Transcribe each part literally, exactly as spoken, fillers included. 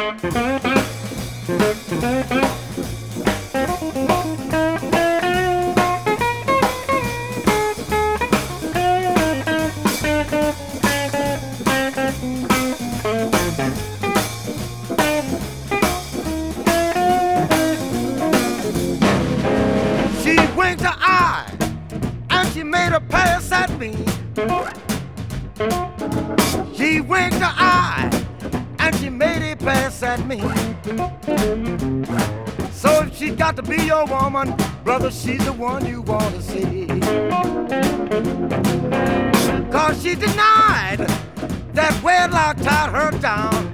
She winked her eye and she made a pass at me. So if she got to be your woman, brother, she's the one you want to see. Cause she denied that wedlock tied her down.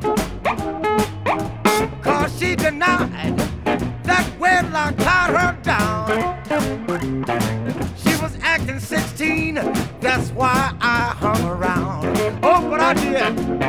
Cause she denied that wedlock tied her down. She was acting sixteen, that's why I hung around. Oh, but I did.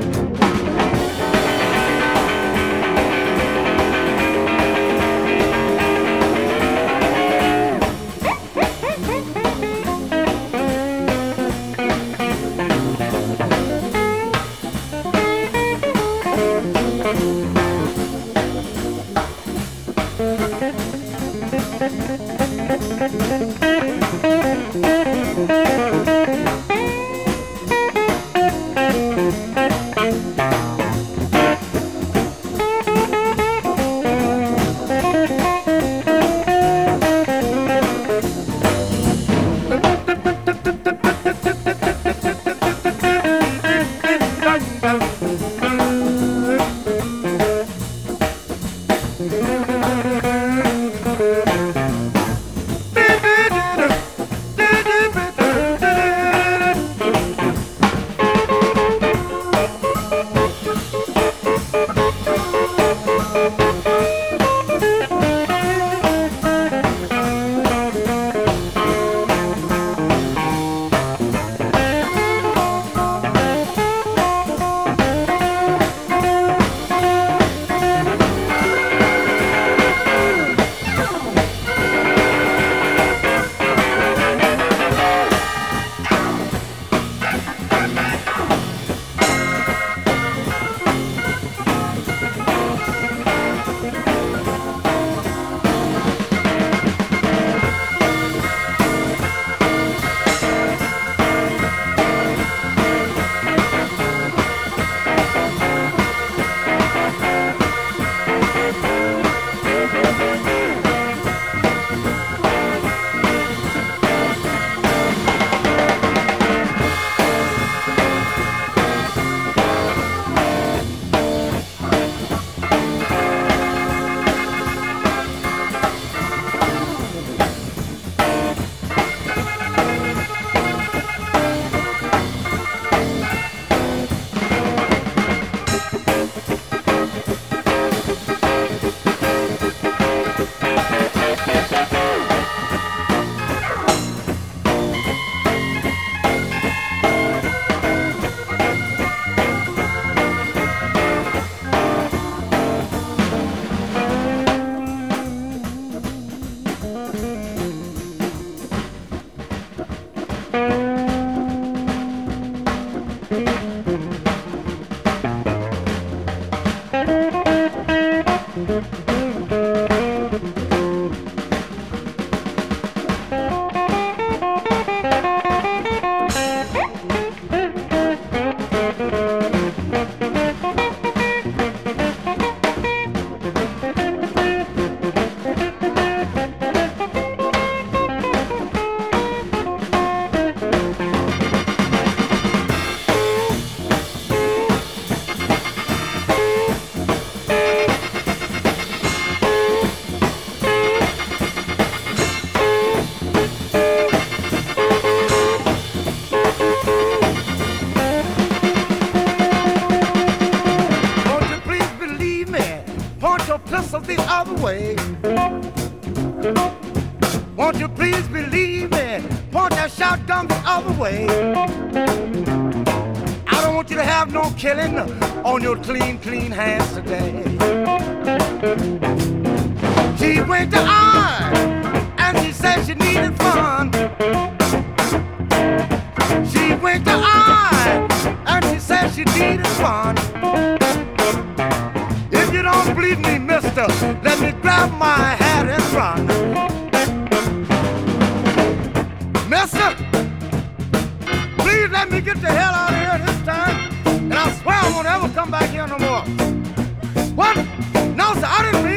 The other way. Won't you please believe me? Point that shotgun the other way. I don't want you to have no killing on your clean, clean hands today. She went to I and she said she needed fun. She went to I and she said she needed fun. mister, let me grab my hat and run. Mister, please let me get the hell out of here this time, and I swear I won't ever come back here no more. What? No, sir, I didn't mean